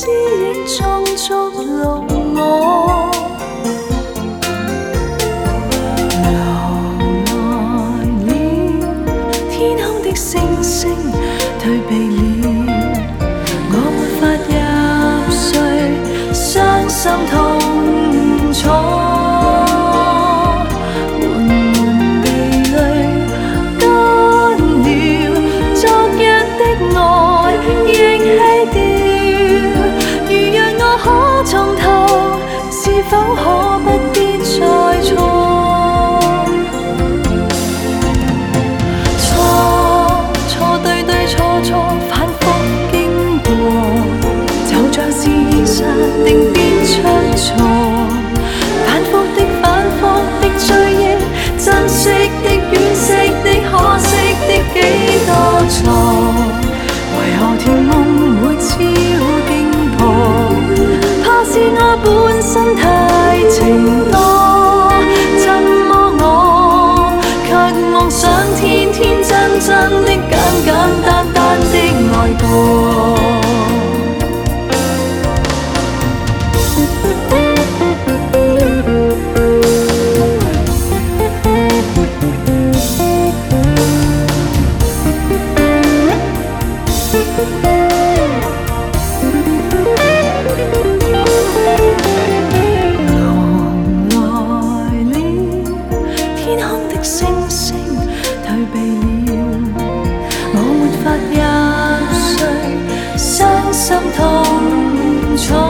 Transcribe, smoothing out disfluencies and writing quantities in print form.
枝影中捉弄我。狼來了，天空的星星退避了，我沒法入睡，傷心痛楚。從頭是否可不必再錯？錯對對錯錯反覆經過，就像是現實定必出錯。反覆的追憶，珍惜的惋惜的可惜的幾多錯，為何甜夢會超經過？是我本身太情多，怎麼我卻妄想天天真真的簡簡單單的愛過。星星退避了，我沒法入睡，傷心痛楚。